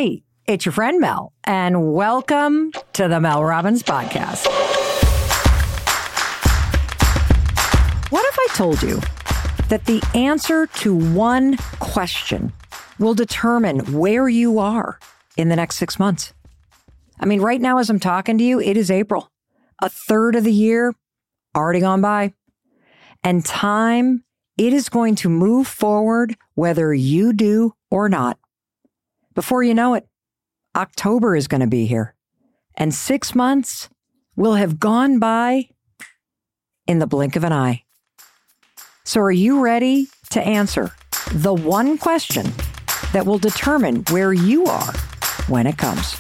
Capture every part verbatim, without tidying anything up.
Hi, it's your friend Mel, and welcome to the Mel Robbins Podcast. What if I told you that the answer to one question will determine where you are in the next six months? I mean, right now as I'm talking to you, it is April. A third of the year already gone by. And time, it is going to move forward whether you do or not. Before you know it, October is going to be here. And six months will have gone by in the blink of an eye. So are you ready to answer the one question that will determine where you are when it comes?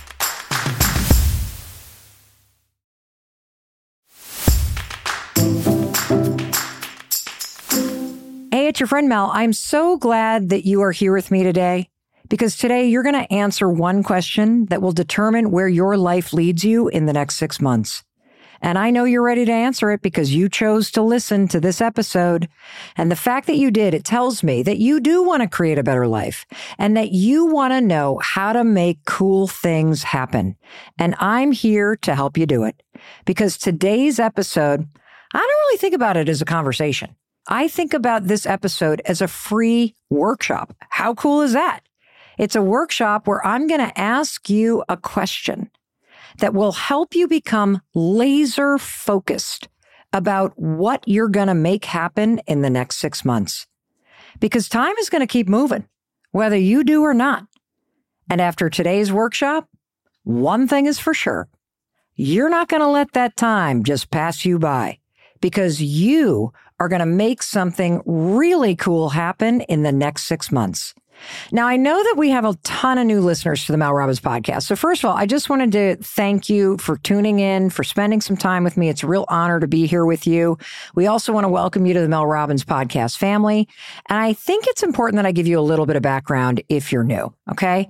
Hey, it's your friend Mel. I'm so glad that you are here with me today, because today you're going to answer one question that will determine where your life leads you in the next six months. And I know you're ready to answer it because you chose to listen to this episode. And the fact that you did, it tells me that you do want to create a better life and that you want to know how to make cool things happen. And I'm here to help you do it, because today's episode, I don't really think about it as a conversation. I think about this episode as a free workshop. How cool is that? It's a workshop where I'm going to ask you a question that will help you become laser focused about what you're going to make happen in the next six months. Because time is going to keep moving, whether you do or not. And after today's workshop, one thing is for sure. You're not going to let that time just pass you by, because you are going to make something really cool happen in the next six months. Now, I know that we have a ton of new listeners to the Mel Robbins Podcast. So first of all, I just wanted to thank you for tuning in, for spending some time with me. It's a real honor to be here with you. We also want to welcome you to the Mel Robbins Podcast family. And I think it's important that I give you a little bit of background if you're new, okay?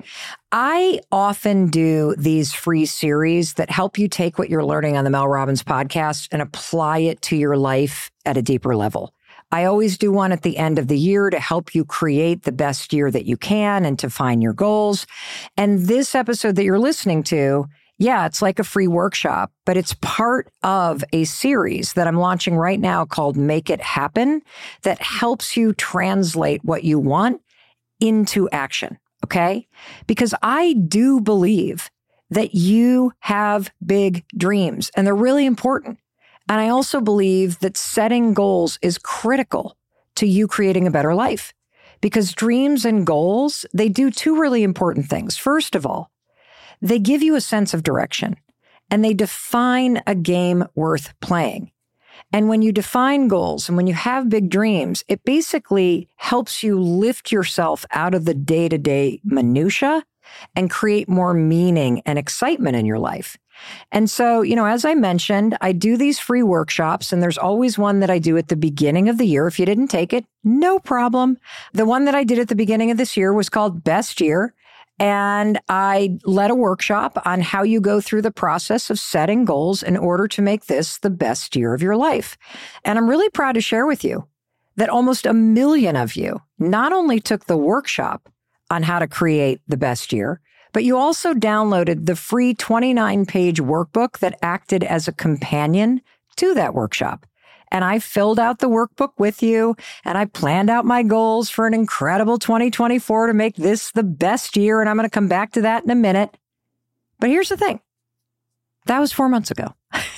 I often do these free series that help you take what you're learning on the Mel Robbins Podcast and apply it to your life at a deeper level. I always do one at the end of the year to help you create the best year that you can and to find your goals. And this episode that you're listening to, yeah, it's like a free workshop, but it's part of a series that I'm launching right now called Make It Happen that helps you translate what you want into action, okay? Because I do believe that you have big dreams and they're really important. And I also believe that setting goals is critical to you creating a better life, because dreams and goals, they do two really important things. First of all, they give you a sense of direction and they define a game worth playing. And when you define goals and when you have big dreams, it basically helps you lift yourself out of the day-to-day minutia and create more meaning and excitement in your life. And so, you know, as I mentioned, I do these free workshops, and there's always one that I do at the beginning of the year. If you didn't take it, no problem. The one that I did at the beginning of this year was called Best Year. And I led a workshop on how you go through the process of setting goals in order to make this the best year of your life. And I'm really proud to share with you that almost a million of you not only took the workshop on how to create the best year, but you also downloaded the free twenty-nine page workbook that acted as a companion to that workshop. And I filled out the workbook with you, and I planned out my goals for an incredible twenty twenty-four to make this the best year. And I'm going to come back to that in a minute. But here's the thing. That was four months ago,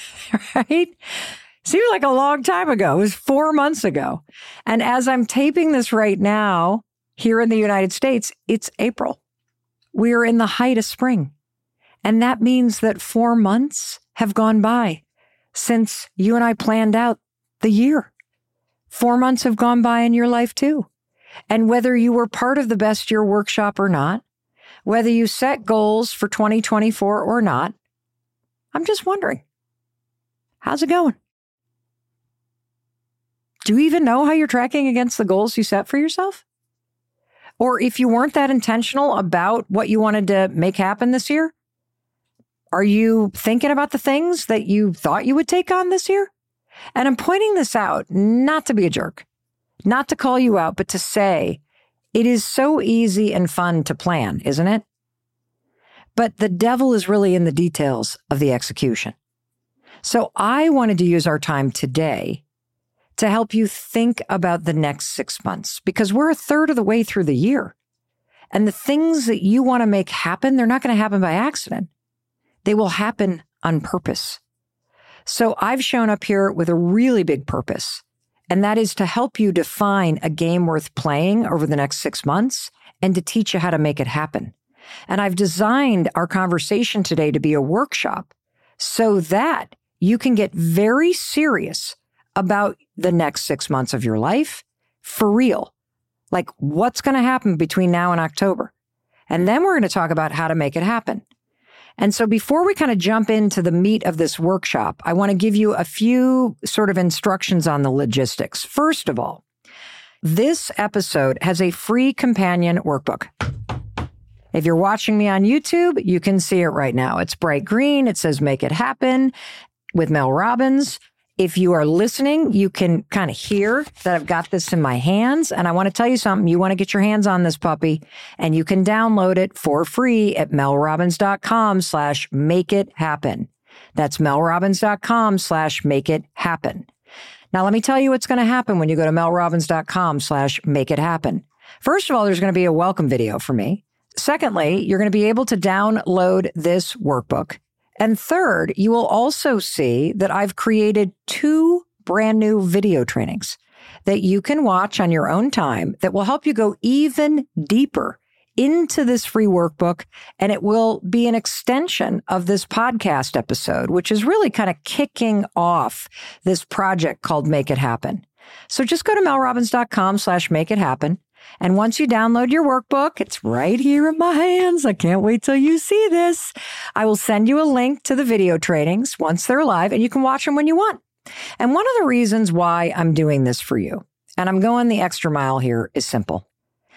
right? Seemed like a long time ago. It was four months ago. And as I'm taping this right now, here in the United States, it's April. We are in the height of spring. And that means that four months have gone by since you and I planned out the year. Four months have gone by in your life too. And whether you were part of the Best Year workshop or not, whether you set goals for twenty twenty-four or not, I'm just wondering, how's it going? Do you even know how you're tracking against the goals you set for yourself? Or if you weren't that intentional about what you wanted to make happen this year, are you thinking about the things that you thought you would take on this year? And I'm pointing this out not to be a jerk, not to call you out, but to say it is so easy and fun to plan, isn't it? but the devil is really in the details of the execution. So I wanted to use our time today to help you think about the next six months because we're a third of the way through the year. And the things that you want to make happen, they're not going to happen by accident. They will happen on purpose. So I've shown up here with a really big purpose, and that is to help you define a game worth playing over the next six months and to teach you how to make it happen. And I've designed our conversation today to be a workshop so that you can get very serious about the next six months of your life for real. Like what's going to happen between now and October. And then we're going to talk about how to make it happen. And so before we kind of jump into the meat of this workshop, I want to give you a few sort of instructions on the logistics. First of all, this episode has a free companion workbook. If you're watching me on YouTube, you can see it right now. It's bright green. It says Make It Happen with Mel Robbins. If you are listening, you can kind of hear that I've got this in my hands. And I want to tell you something. You want to get your hands on this puppy and you can download it for free at melrobbins.com slash make it happen. That's melrobbins.com slash make it happen. Now, let me tell you what's going to happen when you go to melrobbins.com slash make it happen. First of all, there's going to be a welcome video for me. Secondly, you're going to be able to download this workbook. And third, you will also see that I've created two brand new video trainings that you can watch on your own time that will help you go even deeper into this free workbook. And it will be an extension of this podcast episode, which is really kind of kicking off this project called Make It Happen. So just go to melrobbins.com slash make it happen. And once you download your workbook, it's right here in my hands. I can't wait till you see this. I will send you a link to the video trainings once they're live, and you can watch them when you want. And one of the reasons why I'm doing this for you, and I'm going the extra mile here, is simple.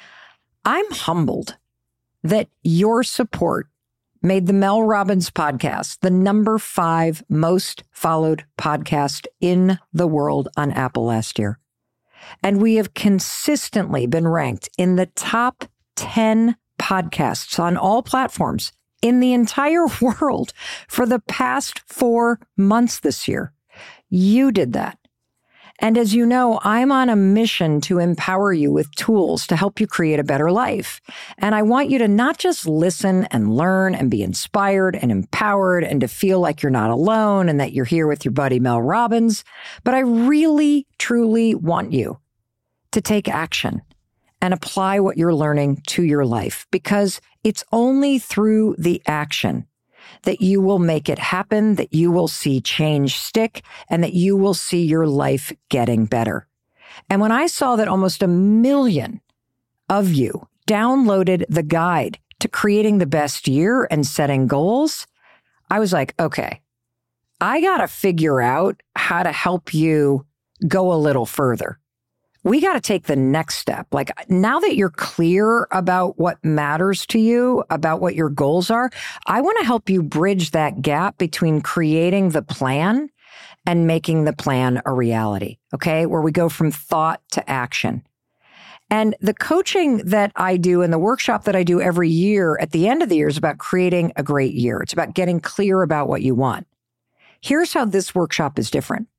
I'm humbled that your support made the Mel Robbins podcast the number five most followed podcast in the world on Apple last year. And we have consistently been ranked in the top ten podcasts on all platforms in the entire world for the past four months this year. You did that. And as you know, I'm on a mission to empower you with tools to help you create a better life. And I want you to not just listen and learn and be inspired and empowered and to feel like you're not alone and that you're here with your buddy Mel Robbins, but I really, truly want you to take action and apply what you're learning to your life, because it's only through the action that you will make it happen, that you will see change stick, and that you will see your life getting better. And when I saw that almost a million of you downloaded the guide to creating the best year and setting goals, I was like, okay, I got to figure out how to help you go a little further. We got to take the next step. Like now that you're clear about what matters to you, about what your goals are, I want to help you bridge that gap between creating the plan and making the plan a reality. Okay. Where we go from thought to action. And the coaching that I do and the workshop that I do every year at the end of the year is about creating a great year. It's about getting clear about what you want. Here's how this workshop is different.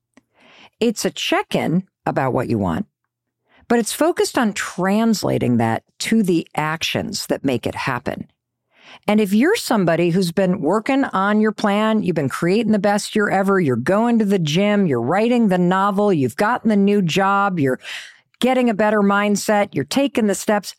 It's a check-in about what you want, but it's focused on translating that to the actions that make it happen. And if you're somebody who's been working on your plan, you've been creating the best year ever, you're going to the gym, you're writing the novel, you've gotten the new job, you're getting a better mindset, you're taking the steps,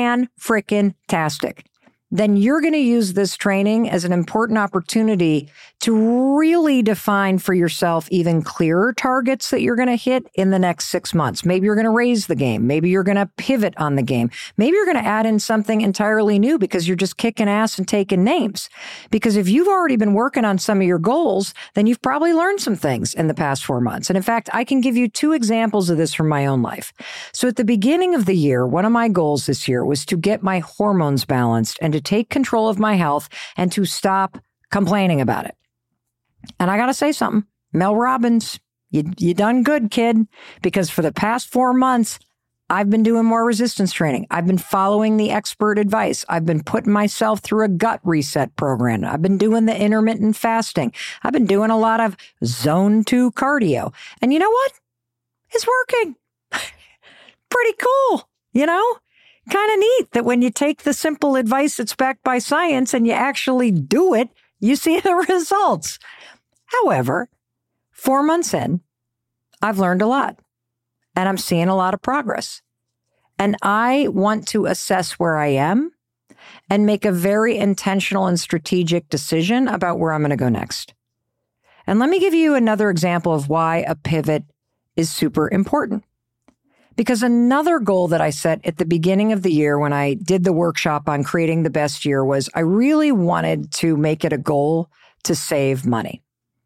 fan-frickin-tastic. Then you're going to use this training as an important opportunity to really define for yourself even clearer targets that you're going to hit in the next six months. Maybe you're going to raise the game. Maybe you're going to pivot on the game. Maybe you're going to add in something entirely new because you're just kicking ass and taking names. Because if you've already been working on some of your goals, then you've probably learned some things in the past four months. And in fact, I can give you two examples of this from my own life. So at the beginning of the year, one of my goals this year was to get my hormones balanced and to take control of my health and to stop complaining about it. And I got to say something, Mel Robbins, you, you done good, kid, because for the past four months, I've been doing more resistance training. I've been following the expert advice. I've been putting myself through a gut reset program. I've been doing the intermittent fasting. I've been doing a lot of zone two cardio. And you know what? It's working. Pretty cool, you know? Kind of neat that when you take the simple advice that's backed by science and you actually do it, you see the results. However, four months in, I've learned a lot and I'm seeing a lot of progress. And I want to assess where I am and make a very intentional and strategic decision about where I'm going to go next. And let me give you another example of why a pivot is super important. Because another goal that I set at the beginning of the year when I did the workshop on creating the best year was I really wanted to make it a goal to save money.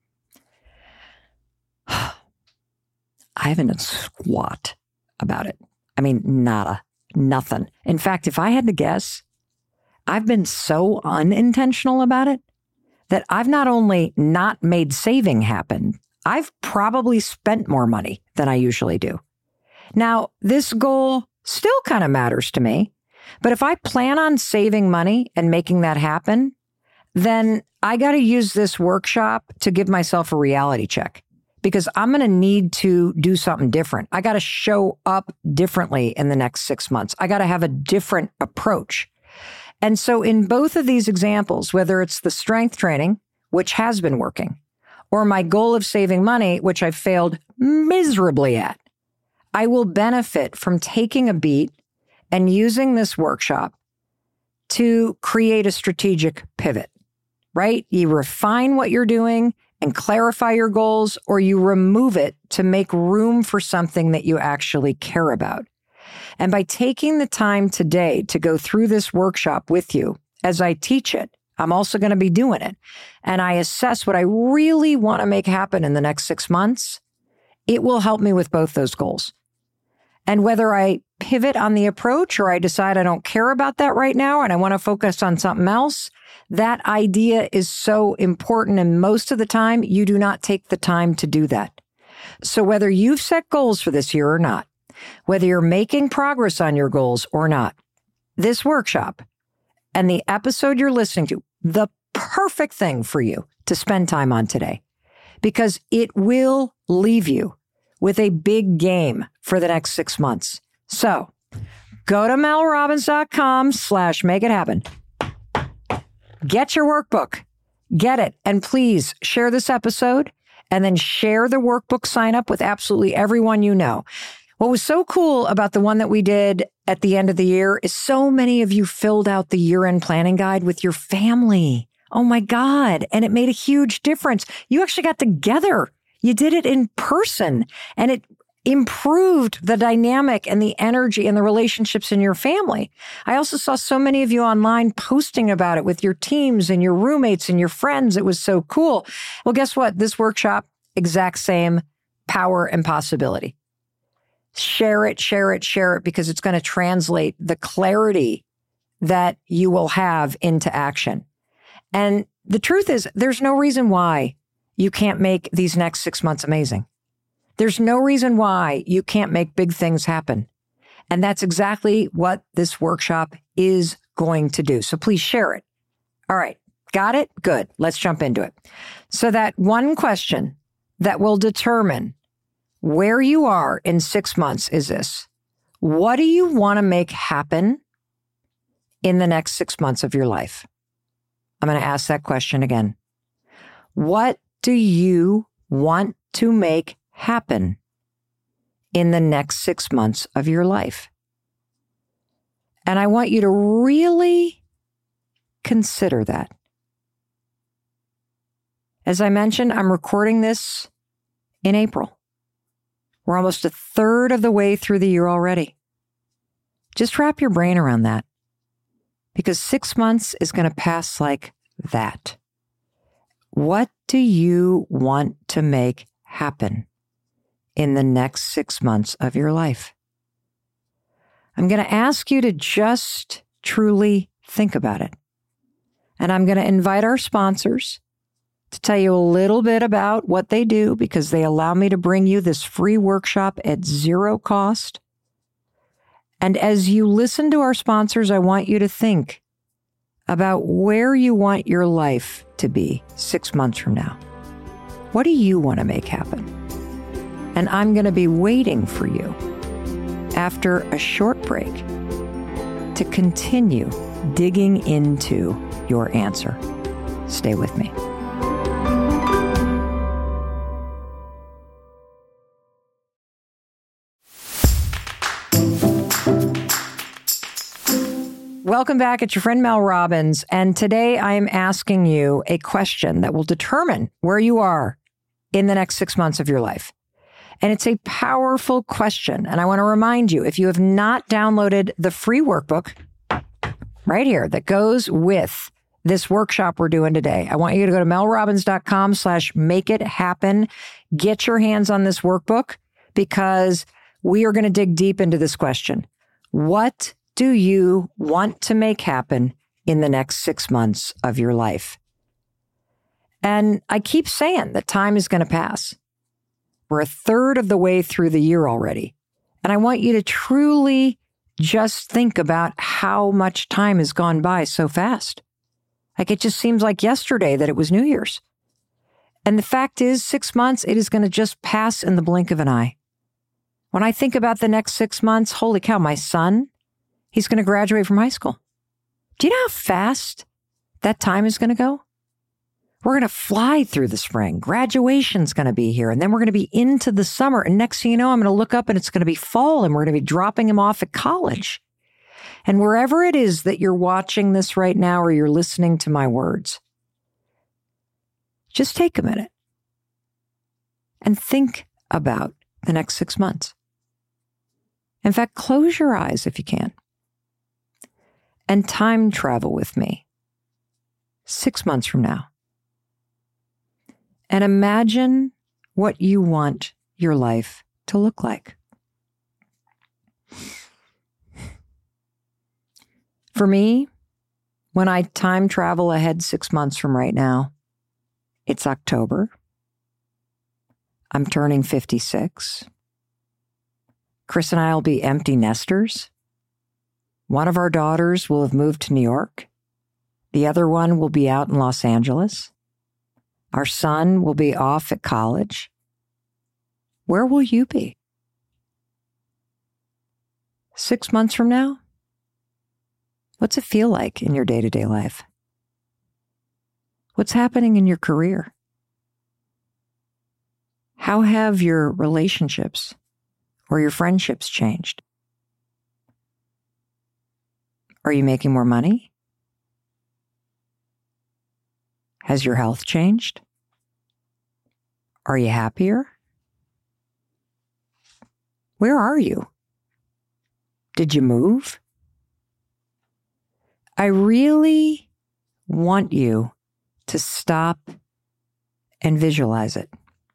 I haven't done squat about it. I mean, nada, nothing. In fact, if I had to guess, I've been so unintentional about it that I've not only not made saving happen, I've probably spent more money than I usually do. Now, this goal still kind of matters to me, but if I plan on saving money and making that happen, then I got to use this workshop to give myself a reality check because I'm going to need to do something different. I got to show up differently in the next six months. I got to have a different approach. And so in both of these examples, whether it's the strength training, which has been working, or my goal of saving money, which I've failed miserably at, I will benefit from taking a beat and using this workshop to create a strategic pivot, right? You refine what you're doing and clarify your goals, or you remove it to make room for something that you actually care about. And by taking the time today to go through this workshop with you as I teach it, I'm also going to be doing it. And I assess what I really want to make happen in the next six months. It will help me with both those goals. And whether I pivot on the approach or I decide I don't care about that right now and I want to focus on something else, that idea is so important. And most of the time, you do not take the time to do that. So whether you've set goals for this year or not, whether you're making progress on your goals or not, this workshop and the episode you're listening to, the perfect thing for you to spend time on today, because it will leave you with a big game for the next six months. So go to melrobbins.com slash make it happen. Get your workbook. Get it. And please share this episode and then share the workbook sign up with absolutely everyone you know. What was so cool about the one that we did at the end of the year is so many of you filled out the year-end planning guide with your family. Oh my God. And it made a huge difference. You actually got together. You did it in person, and it improved the dynamic and the energy and the relationships in your family. I also saw so many of you online posting about it with your teams and your roommates and your friends. It was so cool. Well, guess what? This workshop, exact same power and possibility. Share it, share it, share it, because it's going to translate the clarity that you will have into action. And the truth is, there's no reason why you can't make these next six months amazing. There's no reason why you can't make big things happen. And that's exactly what this workshop is going to do. So please share it. All right. Got it? Good. Let's jump into it. So that one question that will determine where you are in six months is this: what do you want to make happen in the next six months of your life? I'm going to ask that question again. What do you want to make happen in the next six months of your life? And I want you to really consider that. As I mentioned, I'm recording this in April. We're almost a third of the way through the year already. Just wrap your brain around that, because six months is going to pass like that. What do you want to make happen in the next six months of your life? I'm going to ask you to just truly think about it. And I'm going to invite our sponsors to tell you a little bit about what they do, because they allow me to bring you this free workshop at zero cost. And as you listen to our sponsors, I want you to think about where you want your life to be six months from now. What do you want to make happen? And I'm going to be waiting for you after a short break to continue digging into your answer. Stay with me. Welcome back. It's your friend Mel Robbins. And today I am asking you a question that will determine where you are in the next six months of your life. And it's a powerful question. And I want to remind you, if you have not downloaded the free workbook right here that goes with this workshop we're doing today, I want you to go to melrobbins.com slash make it happen. Get your hands on this workbook because we are going to dig deep into this question. What do you want to make happen in the next six months of your life? And I keep saying that time is going to pass. We're a third of the way through the year already. And I want you to truly just think about how much time has gone by so fast. Like it just seems like yesterday that it was New Year's. And the fact is, six months, it is going to just pass in the blink of an eye. When I think about the next six months, holy cow, my son, he's going to graduate from high school. Do you know how fast that time is going to go? We're going to fly through the spring. Graduation's going to be here. And then we're going to be into the summer. And next thing you know, I'm going to look up and it's going to be fall and we're going to be dropping him off at college. And wherever it is that you're watching this right now or you're listening to my words, just take a minute and think about the next six months. In fact, close your eyes if you can and time travel with me six months from now. And imagine what you want your life to look like. For me, when I time travel ahead six months from right now, it's October. I'm turning fifty-six. Chris and I will be empty nesters. One of our daughters will have moved to New York. The other one will be out in Los Angeles. Our son will be off at college. Where will you be? Six months from now? What's it feel like in your day-to-day life? What's happening in your career? How have your relationships or your friendships changed? Are you making more money? Has your health changed? Are you happier? Where are you? Did you move? I really want you to stop and visualize it.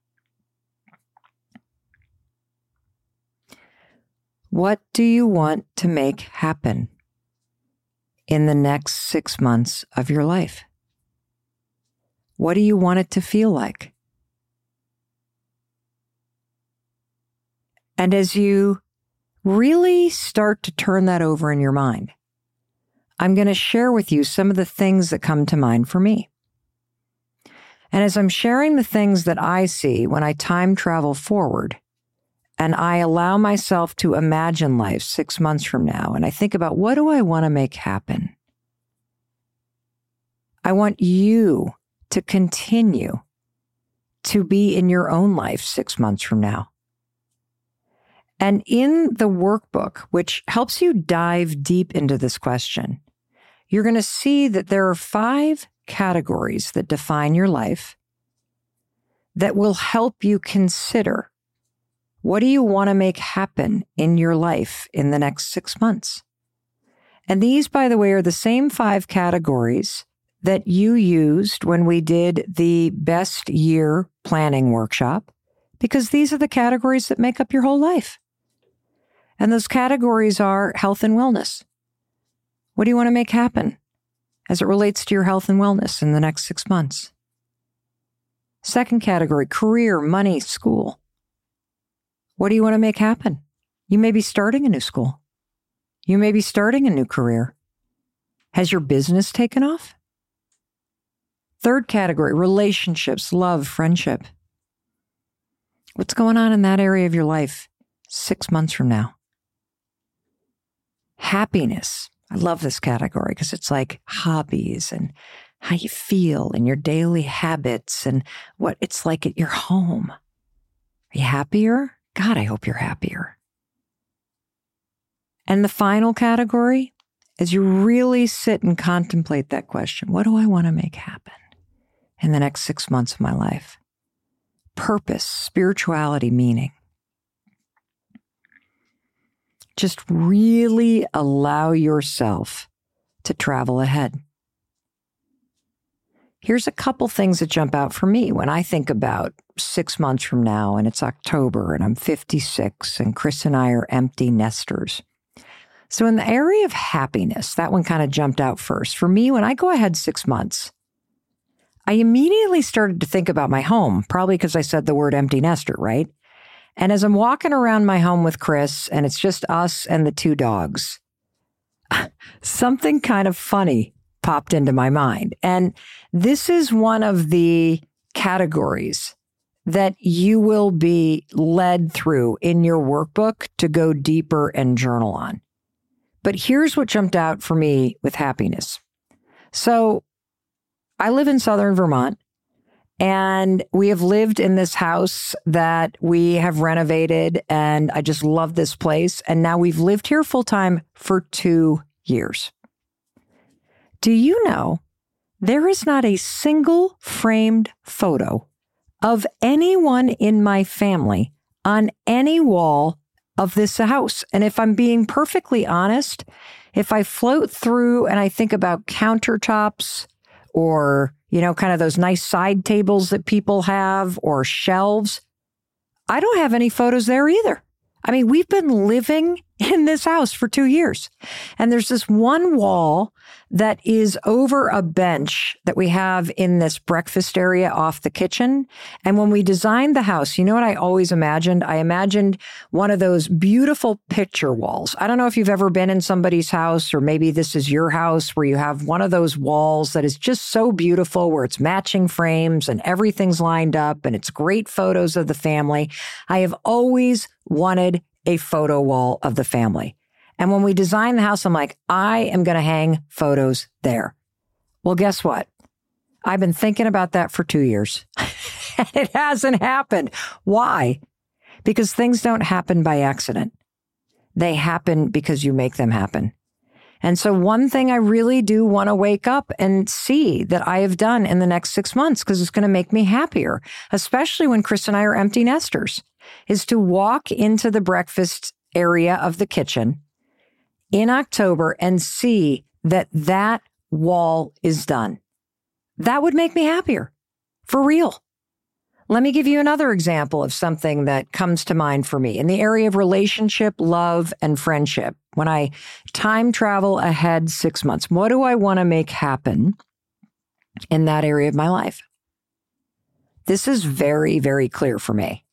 What do you want to make happen in the next six months of your life? What do you want it to feel like? And as you really start to turn that over in your mind, I'm going to share with you some of the things that come to mind for me. And as I'm sharing the things that I see when I time travel forward, and I allow myself to imagine life six months from now, and I think about what do I want to make happen? I want you to continue to be in your own life six months from now. And in the workbook, which helps you dive deep into this question, you're going to see that there are five categories that define your life that will help you consider what do you want to make happen in your life in the next six months. And these, by the way, are the same five categories that you used when we did the best year planning workshop, because these are the categories that make up your whole life. And those categories are health and wellness. What do you want to make happen as it relates to your health and wellness in the next six months? Second category, career, money, school. What do you want to make happen? You may be starting a new school. You may be starting a new career. Has your business taken off? Third category, relationships, love, friendship. What's going on in that area of your life six months from now? Happiness. I love this category because it's like hobbies and how you feel and your daily habits and what it's like at your home. Are you happier? God, I hope you're happier. And the final category is you really sit and contemplate that question. What do I want to make happen in the next six months of my life? Purpose, spirituality, meaning. Just really allow yourself to travel ahead. Here's a couple things that jump out for me when I think about six months from now and it's October and I'm fifty-six and Chris and I are empty nesters. So in the area of happiness, that one kind of jumped out first. For me, when I go ahead six months, I immediately started to think about my home, probably because I said the word empty nester, right? And as I'm walking around my home with Chris and it's just us and the two dogs, something kind of funny popped into my mind. And this is one of the categories that you will be led through in your workbook to go deeper and journal on. But here's what jumped out for me with happiness. So I live in Southern Vermont, and we have lived in this house that we have renovated, and I just love this place. And now we've lived here full time for two years. Do you know there is not a single framed photo of anyone in my family on any wall of this house? And if I'm being perfectly honest, if I float through and I think about countertops or, you know, kind of those nice side tables that people have or shelves, I don't have any photos there either. I mean, we've been living in this house for two years. And there's this one wall that is over a bench that we have in this breakfast area off the kitchen. And when we designed the house, you know what I always imagined? I imagined one of those beautiful picture walls. I don't know if you've ever been in somebody's house, or maybe this is your house where you have one of those walls that is just so beautiful, where it's matching frames and everything's lined up and it's great photos of the family. I have always wanted a photo wall of the family. And when we designed the house, I'm like, I am going to hang photos there. Well, guess what? I've been thinking about that for two years. It hasn't happened. Why? Because things don't happen by accident. They happen because you make them happen. And so one thing I really do want to wake up and see that I have done in the next six months, because it's going to make me happier, especially when Chris and I are empty nesters, is to walk into the breakfast area of the kitchen in October and see that that wall is done. That would make me happier, for real. Let me give you another example of something that comes to mind for me in the area of relationship, love, and friendship. When I time travel ahead six months, what do I want to make happen in that area of my life? This is very, very clear for me.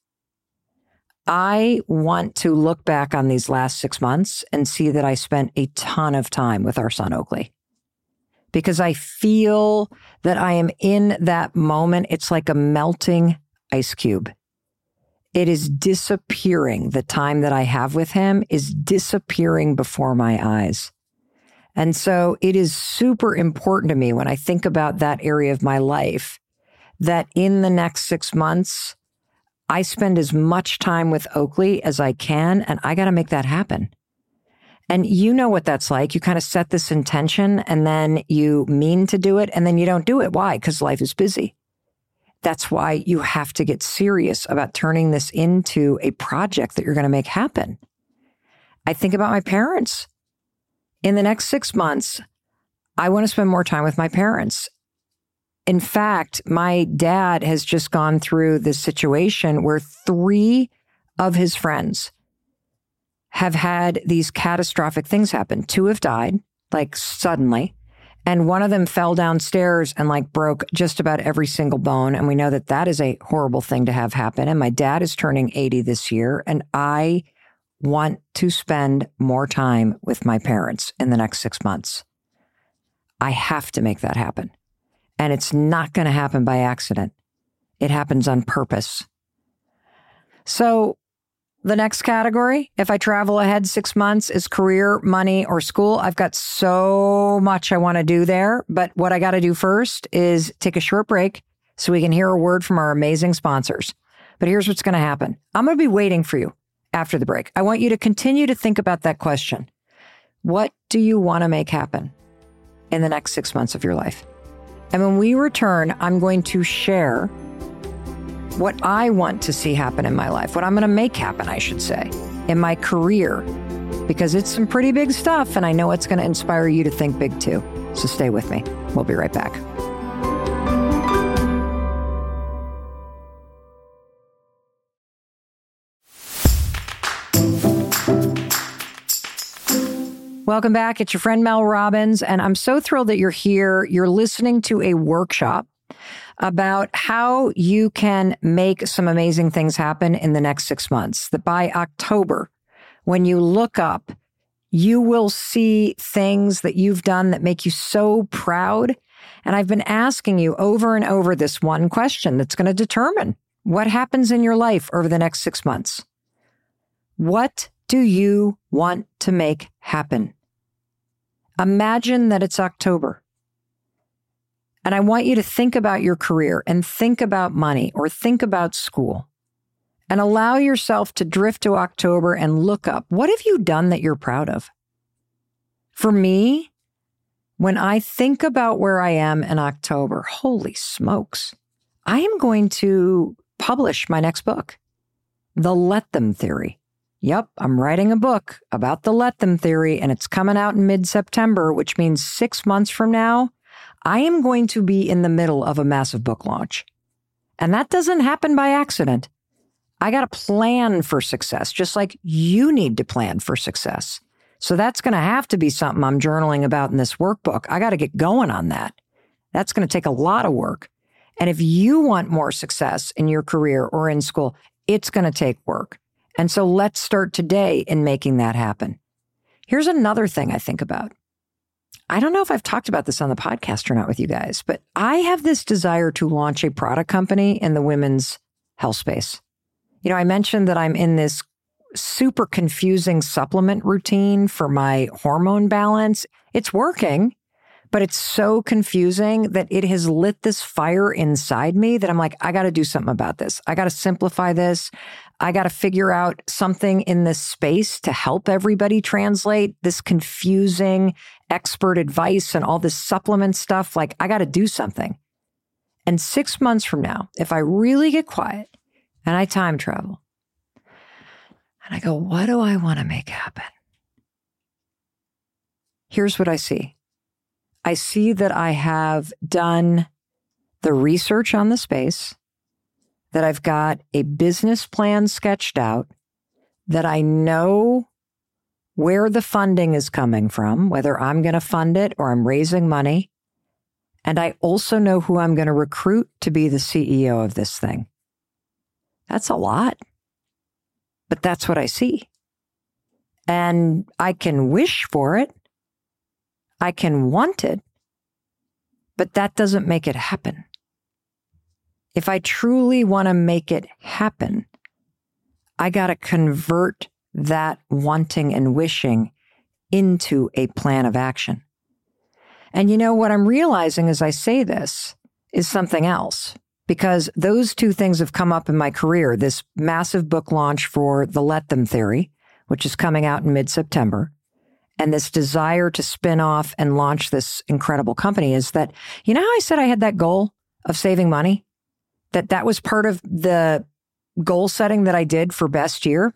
I want to look back on these last six months and see that I spent a ton of time with our son, Oakley, because I feel that I am in that moment. It's like a melting ice cube. It is disappearing. The time that I have with him is disappearing before my eyes. And so it is super important to me when I think about that area of my life that in the next six months, I spend as much time with Oakley as I can, and I got to make that happen. And you know what that's like. You kind of set this intention and then you mean to do it and then you don't do it. Why? Because life is busy. That's why you have to get serious about turning this into a project that you're going to make happen. I think about my parents. In the next six months, I want to spend more time with my parents. In fact, my dad has just gone through this situation where three of his friends have had these catastrophic things happen. Two have died, like suddenly, and one of them fell downstairs and like broke just about every single bone. And we know that that is a horrible thing to have happen. And my dad is turning eighty this year, and I want to spend more time with my parents in the next six months. I have to make that happen. And it's not going to happen by accident. It happens on purpose. So the next category, if I travel ahead six months, is career, money, or school. I've got so much I want to do there. But what I got to do first is take a short break so we can hear a word from our amazing sponsors. But here's what's going to happen. I'm going to be waiting for you after the break. I want you to continue to think about that question. What do you want to make happen in the next six months of your life? And when we return, I'm going to share what I want to see happen in my life, what I'm going to make happen, I should say, in my career, because it's some pretty big stuff, and I know it's going to inspire you to think big too. So stay with me. We'll be right back. Welcome back. It's your friend Mel Robbins, and I'm so thrilled that you're here. You're listening to a workshop about how you can make some amazing things happen in the next six months. That by October, when you look up, you will see things that you've done that make you so proud. And I've been asking you over and over this one question that's going to determine what happens in your life over the next six months. What do you want to make happen? Imagine that it's October. And I want you to think about your career and think about money or think about school and allow yourself to drift to October and look up. What have you done that you're proud of? For me, when I think about where I am in October, holy smokes, I am going to publish my next book, The Let Them Theory. Yep, I'm writing a book about the Let Them Theory, and it's coming out in mid-September, which means six months from now, I am going to be in the middle of a massive book launch. And that doesn't happen by accident. I got to plan for success, just like you need to plan for success. So that's going to have to be something I'm journaling about in this workbook. I got to get going on that. That's going to take a lot of work. And if you want more success in your career or in school, it's going to take work. And so let's start today in making that happen. Here's another thing I think about. I don't know if I've talked about this on the podcast or not with you guys, but I have this desire to launch a product company in the women's health space. You know, I mentioned that I'm in this super confusing supplement routine for my hormone balance. It's working, but it's so confusing that it has lit this fire inside me that I'm like, I got to do something about this. I got to simplify this. I got to figure out something in this space to help everybody translate this confusing expert advice and all this supplement stuff. Like, I got to do something. And six months from now, if I really get quiet and I time travel and I go, what do I want to make happen? Here's what I see. I see that I have done the research on the space, that I've got a business plan sketched out, that I know where the funding is coming from, whether I'm going to fund it or I'm raising money. And I also know who I'm going to recruit to be the C E O of this thing. That's a lot, but that's what I see. And I can wish for it. I can want it, but that doesn't make it happen. If I truly want to make it happen, I got to convert that wanting and wishing into a plan of action. And you know what I'm realizing as I say this is something else, because those two things have come up in my career. This massive book launch for the Let Them Theory, which is coming out in mid-September, and this desire to spin off and launch this incredible company is that, you know how I said I had that goal of saving money? That that was part of the goal setting that I did for best year?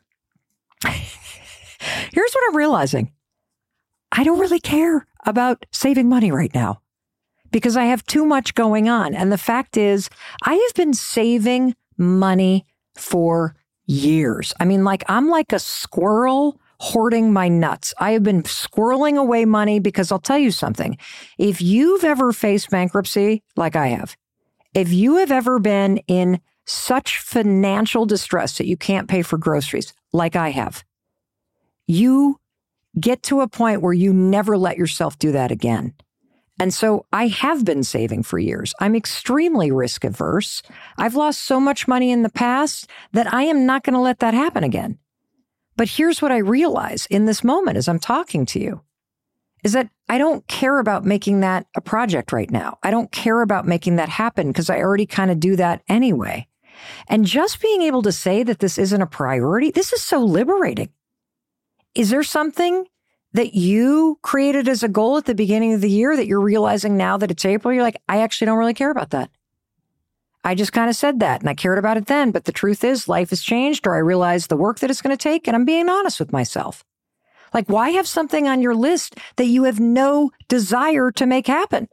Here's what I'm realizing. I don't really care about saving money right now because I have too much going on. And the fact is, I have been saving money for years. I mean, like, I'm like a squirrel hoarding my nuts. I have been squirreling away money because I'll tell you something. If you've ever faced bankruptcy like I have, if you have ever been in such financial distress that you can't pay for groceries like I have, you get to a point where you never let yourself do that again. And so I have been saving for years. I'm extremely risk averse. I've lost so much money in the past that I am not going to let that happen again. But here's what I realize in this moment as I'm talking to you, is that I don't care about making that a project right now. I don't care about making that happen because I already kind of do that anyway. And just being able to say that this isn't a priority, this is so liberating. Is there something that you created as a goal at the beginning of the year that you're realizing now that it's April? You're like, I actually don't really care about that. I just kind of said that and I cared about it then. But the truth is life has changed, or I realized the work that it's going to take, and I'm being honest with myself. Like, why have something on your list that you have no desire to make happen?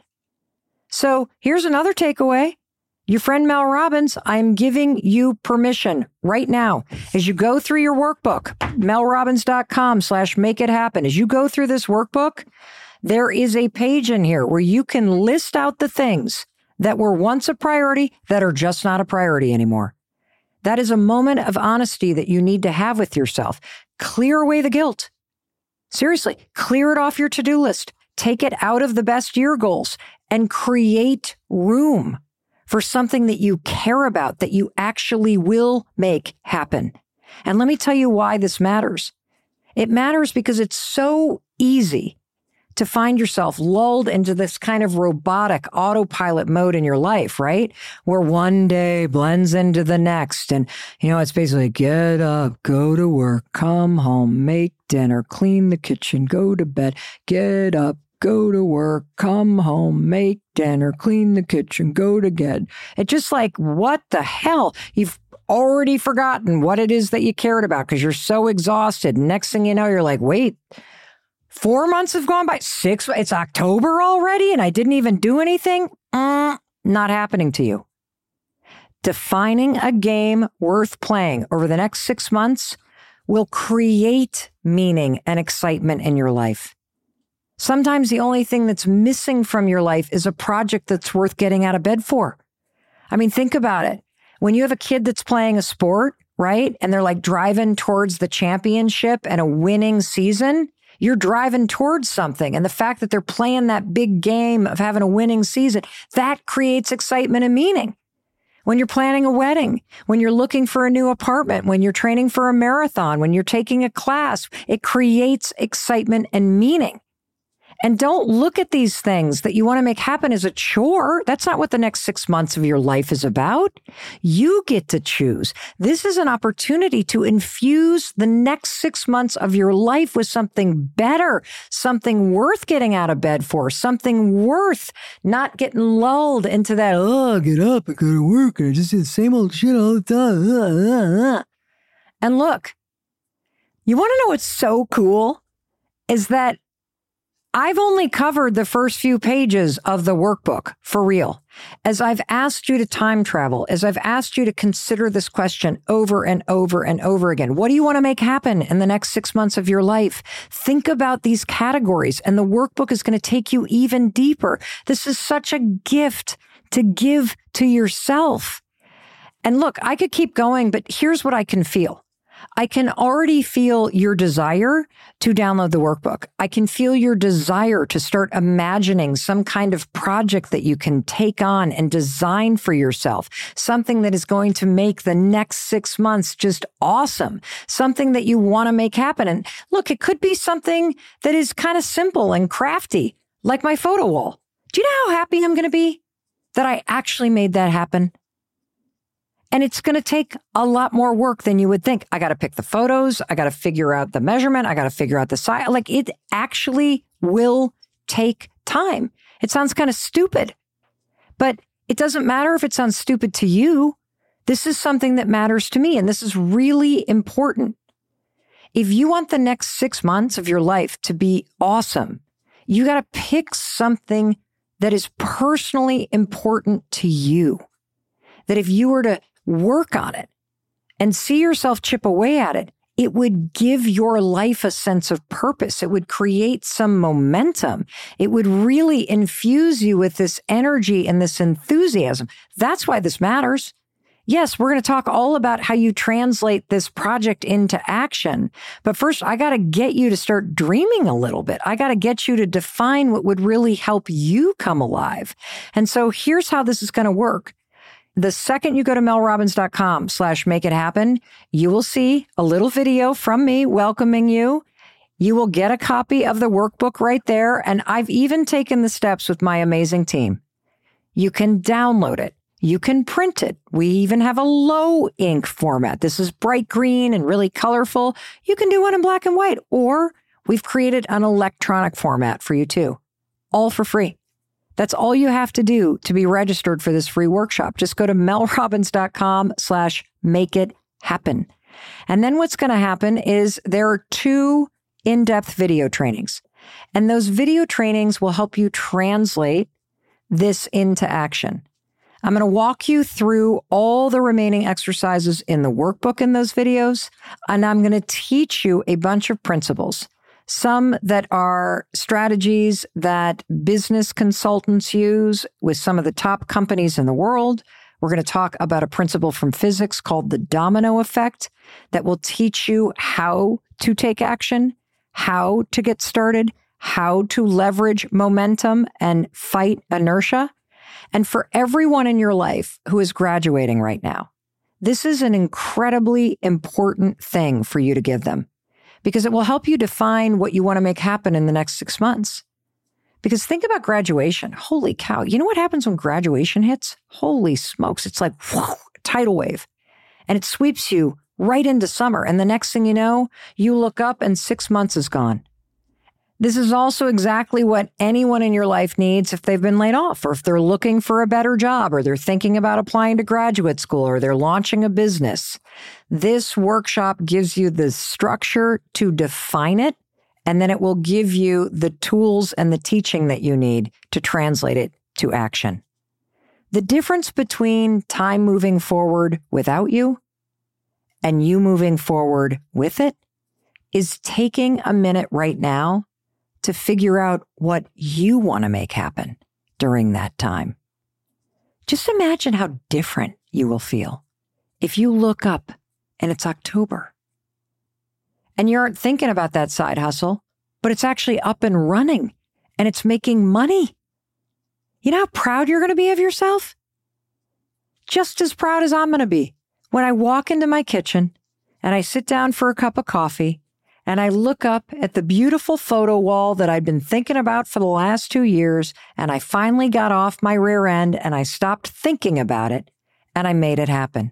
So here's another takeaway. Your friend Mel Robbins, I'm giving you permission right now as you go through your workbook, melrobbins.com slash make it happen. As you go through this workbook, there is a page in here where you can list out the things that were once a priority that are just not a priority anymore. That is a moment of honesty that you need to have with yourself. Clear away the guilt. Seriously, clear it off your to-do list. Take it out of the best year goals and create room for something that you care about, that you actually will make happen. And let me tell you why this matters. It matters because it's so easy to find yourself lulled into this kind of robotic autopilot mode in your life, right? Where one day blends into the next. And, you know, it's basically get up, go to work, come home, make dinner, clean the kitchen, go to bed, get up, go to work, come home, make dinner, clean the kitchen, go to bed. It's just like, what the hell? You've already forgotten what it is that you cared about because you're so exhausted. Next thing you know, you're like, wait, four months have gone by, six, it's October already and I didn't even do anything? Mm, not happening to you. Defining a game worth playing over the next six months will create meaning and excitement in your life. Sometimes the only thing that's missing from your life is a project that's worth getting out of bed for. I mean, think about it. When you have a kid that's playing a sport, right? And they're like driving towards the championship and a winning season, you're driving towards something. And the fact that they're playing that big game of having a winning season, that creates excitement and meaning. When you're planning a wedding, when you're looking for a new apartment, when you're training for a marathon, when you're taking a class, it creates excitement and meaning. And don't look at these things that you want to make happen as a chore. That's not what the next six months of your life is about. You get to choose. This is an opportunity to infuse the next six months of your life with something better, something worth getting out of bed for, something worth not getting lulled into that, oh, I get up, I go to work, and I just do the same old shit all the time. Uh, uh, uh. And look, you want to know what's so cool? Is that I've only covered the first few pages of the workbook for real. As I've asked you to time travel, as I've asked you to consider this question over and over and over again, what do you want to make happen in the next six months of your life? Think about these categories, and the workbook is going to take you even deeper. This is such a gift to give to yourself. And look, I could keep going, but here's what I can feel. I can already feel your desire to download the workbook. I can feel your desire to start imagining some kind of project that you can take on and design for yourself, something that is going to make the next six months just awesome, something that you want to make happen. And look, it could be something that is kind of simple and crafty, like my photo wall. Do you know how happy I'm going to be that I actually made that happen? And it's going to take a lot more work than you would think. I got to pick the photos. I got to figure out the measurement. I got to figure out the size. Like, it actually will take time. It sounds kind of stupid, but it doesn't matter if it sounds stupid to you. This is something that matters to me, and this is really important. If you want the next six months of your life to be awesome, you got to pick something that is personally important to you. That if you were to work on it and see yourself chip away at it, it would give your life a sense of purpose. It would create some momentum. It would really infuse you with this energy and this enthusiasm. That's why this matters. Yes, we're going to talk all about how you translate this project into action. But first, I got to get you to start dreaming a little bit. I got to get you to define what would really help you come alive. And so here's how this is going to work. The second you go to melrobbins.com slash make it happen, you will see a little video from me welcoming you. You will get a copy of the workbook right there. And I've even taken the steps with my amazing team. You can download it. You can print it. We even have a low ink format. This is bright green and really colorful. You can do one in black and white, or we've created an electronic format for you too, all for free. That's all you have to do to be registered for this free workshop. Just go to melrobbins.com slash make it happen. And then what's going to happen is there are two in-depth video trainings, and those video trainings will help you translate this into action. I'm going to walk you through all the remaining exercises in the workbook in those videos, and I'm going to teach you a bunch of principles, some that are strategies that business consultants use with some of the top companies in the world. We're going to talk about a principle from physics called the domino effect that will teach you how to take action, how to get started, how to leverage momentum and fight inertia. And for everyone in your life who is graduating right now, this is an incredibly important thing for you to give them because it will help you define what you want to make happen in the next six months. Because think about graduation. Holy cow. You know what happens when graduation hits? Holy smokes. It's like whoa, tidal wave. And it sweeps you right into summer. And the next thing you know, you look up and six months is gone. This is also exactly what anyone in your life needs if they've been laid off, or if they're looking for a better job, or they're thinking about applying to graduate school, or they're launching a business. This workshop gives you the structure to define it, and then it will give you the tools and the teaching that you need to translate it to action. The difference between time moving forward without you and you moving forward with it is taking a minute right now to figure out what you want to make happen during that time. Just imagine how different you will feel if you look up and it's October and you aren't thinking about that side hustle, but it's actually up and running and it's making money. You know how proud you're going to be of yourself? Just as proud as I'm going to be when I walk into my kitchen and I sit down for a cup of coffee and I look up at the beautiful photo wall that I'd been thinking about for the last two years, and I finally got off my rear end and I stopped thinking about it, and I made it happen.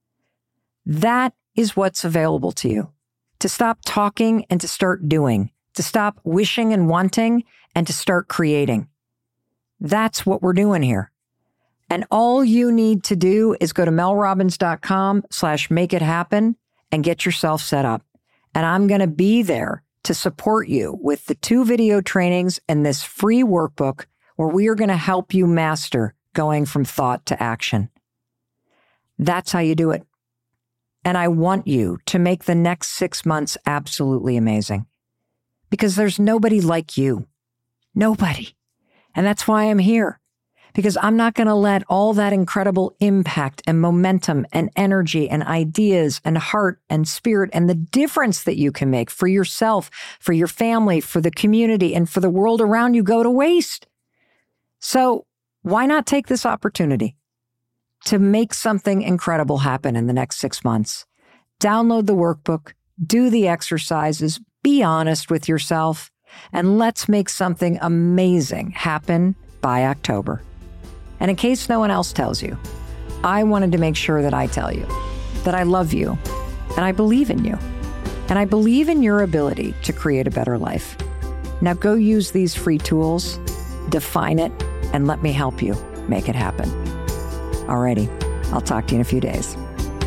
That is what's available to you. To stop talking and to start doing. To stop wishing and wanting and to start creating. That's what we're doing here. And all you need to do is go to melrobbins.com slash make it happen and get yourself set up. And I'm going to be there to support you with the two video trainings and this free workbook where we are going to help you master going from thought to action. That's how you do it. And I want you to make the next six months absolutely amazing because there's nobody like you. Nobody. And that's why I'm here. Because I'm not going to let all that incredible impact and momentum and energy and ideas and heart and spirit and the difference that you can make for yourself, for your family, for the community, and for the world around you go to waste. So why not take this opportunity to make something incredible happen in the next six months? Download the workbook, do the exercises, be honest with yourself, and let's make something amazing happen by October. And in case no one else tells you, I wanted to make sure that I tell you that I love you and I believe in you and I believe in your ability to create a better life. Now go use these free tools, define it, and let me help you make it happen. Alrighty, I'll talk to you in a few days.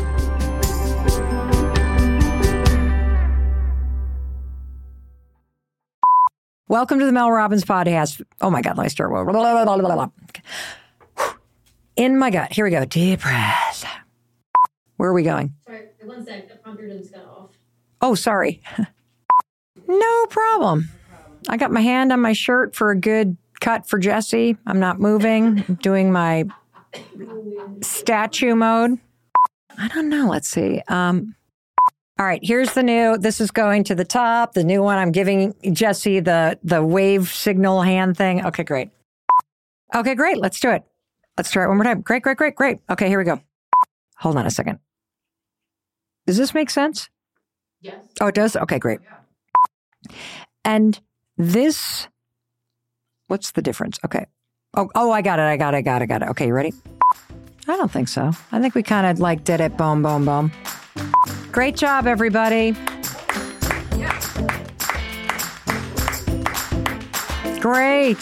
Welcome to the Mel Robbins podcast. Oh my God, let me start. Blah, blah, blah, blah, blah. In my gut. Here we go. Deep breath. Where are we going? Sorry, one sec. The prompter just got off. Oh, sorry. No problem. I got my hand on my shirt for a good cut for Jesse. I'm not moving. I'm doing my statue mode. I don't know. Let's see. Um, all right, here's the new. This is going to the top. The new one. I'm giving Jesse the the wave signal hand thing. Okay, great. Okay, great. Let's do it. Let's try it one more time. Great, great, great, great. Okay, here we go. Hold on a second. Does this make sense? Yes. Oh, it does? Okay, great. And this, what's the difference? Okay. Oh, oh, I got it. I got it. I got it. I got it. Okay, you ready? I don't think so. I think we kind of like did it. Boom, boom, boom. Great job, everybody. Yeah. Great.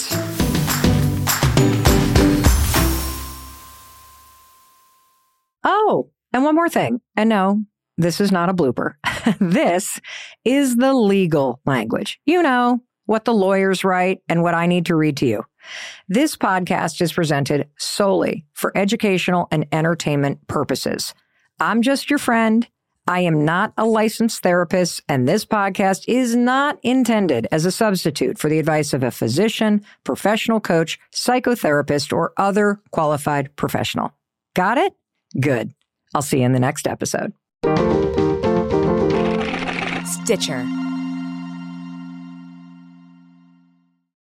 Oh, and one more thing. And no, this is not a blooper. This is the legal language. You know, what the lawyers write and what I need to read to you. This podcast is presented solely for educational and entertainment purposes. I'm just your friend. I am not a licensed therapist, and this podcast is not intended as a substitute for the advice of a physician, professional coach, psychotherapist, or other qualified professional. Got it? Good. I'll see you in the next episode. Stitcher.